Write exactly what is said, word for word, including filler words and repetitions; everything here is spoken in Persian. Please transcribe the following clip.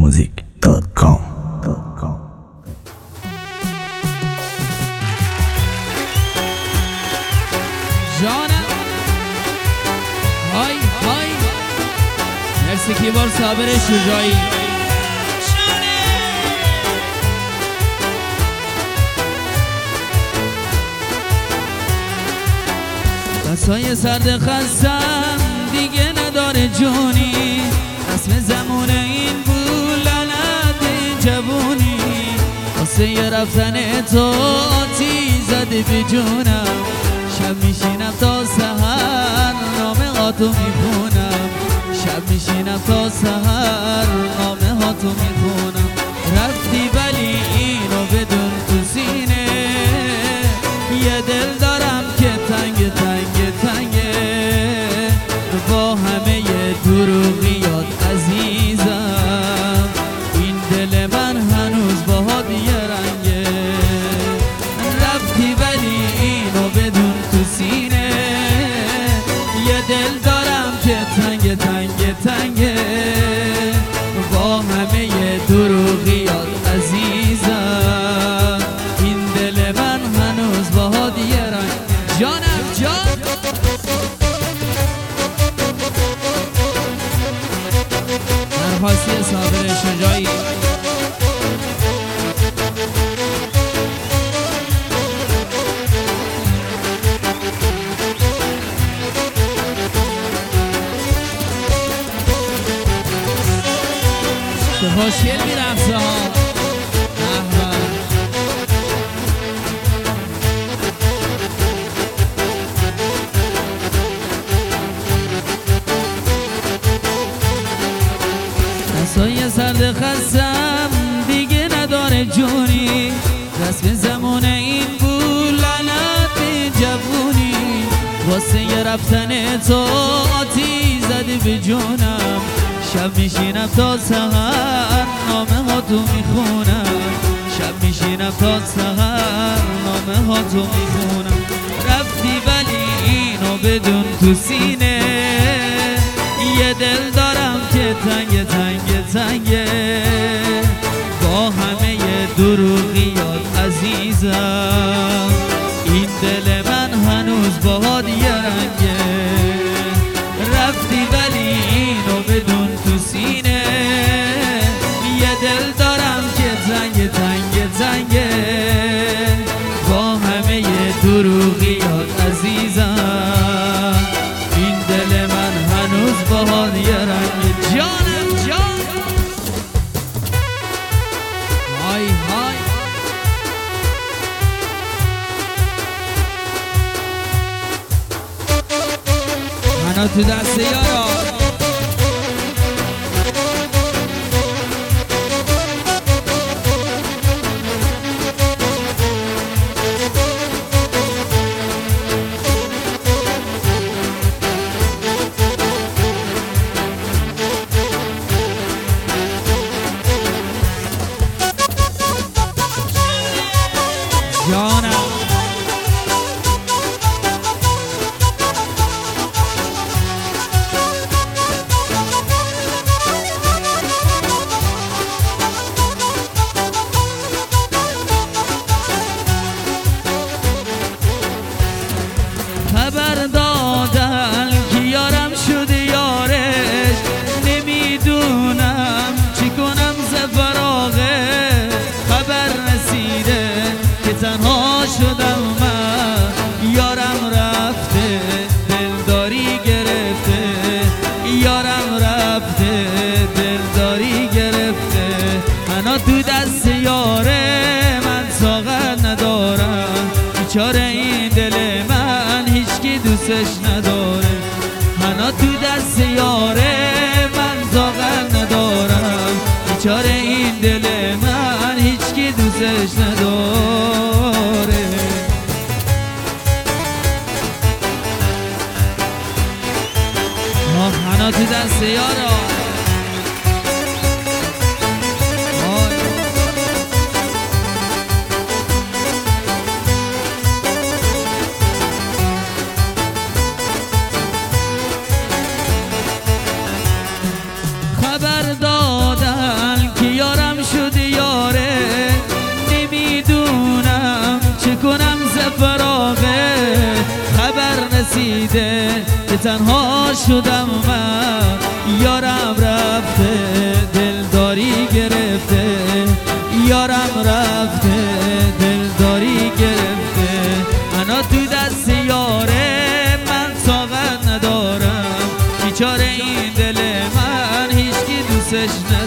موزیک دات کام. جانم های های مرسی کیبار صابر شجاعی. دستای سرد خستم دیگه نداره جونی، رسم زمان این بود لعنت جوونی، واسه یه رفتن تو آتی زده به جونم، شب میشینم تا سحر نامه هاتو میخونم، شب میشینم تا سحر نامه هاتو میخونم. رفتی ولی اینو بدون تو سینه، یه دل دارم که تنگ تنگ تنگه، با همه دروغیات عزیزم، این دل من هنوز باهات یه رنگه. رفتی ولی اینو بدون تو سینه، یه دل دارم که تنگ تنگ تنگه، با همه دروغیات عزیزم، این دل من هنوز باهات یه رنگ. جانم جان درخواستی صابر شجاعی. چه خوشگل میرقصه ها. دستای سرد خستم دیگه نداره جونی، رسم زمان این بود لعنت جوونی، واسه یه رفتن تو آتی زده به جونم، شب میشینم تا سحر نامه هاتو میخونم، شب میشینم تا سحر نامه هاتو میخونم. رفتی ولی اینو بدون تو سینه، یه دل دارم که تنگ تنگ تنگه، با همه دروغیات عزیزم، این دل من هنوز باهات یه رنگه. رفتی ولی اینو بدون تو سینه، یه دل دارم که تنگ تنگ تنگه، با همه دروغیات عزیزم، این دل من هنوز باهات یه رنگه. جانم جان های های منو تو دست یارا. جانم خبر دادن که یارم شده یارش، نمیدونم چی کنم ز فراغه، خبر رسیده که تنها شدم من، یارم رفته دلداری گرفته، یارم رفته دلداری گرفته، منو تو دست یاره من طاقت ندارم، بیچاره این دل من هیچکی دوستش نداره، منو تو دست یاره من طاقت ندارم، بیچاره این دل من هیچکی دوستش نداره. منو تو دست یارا. خبر دادن که تنها شدم من، یارم رفته دلداری گرفته، یارم رفته دلداری گرفته. انا تو دست یاره من طاقت ندارم، بیچاره این دل من هیچکی دوستش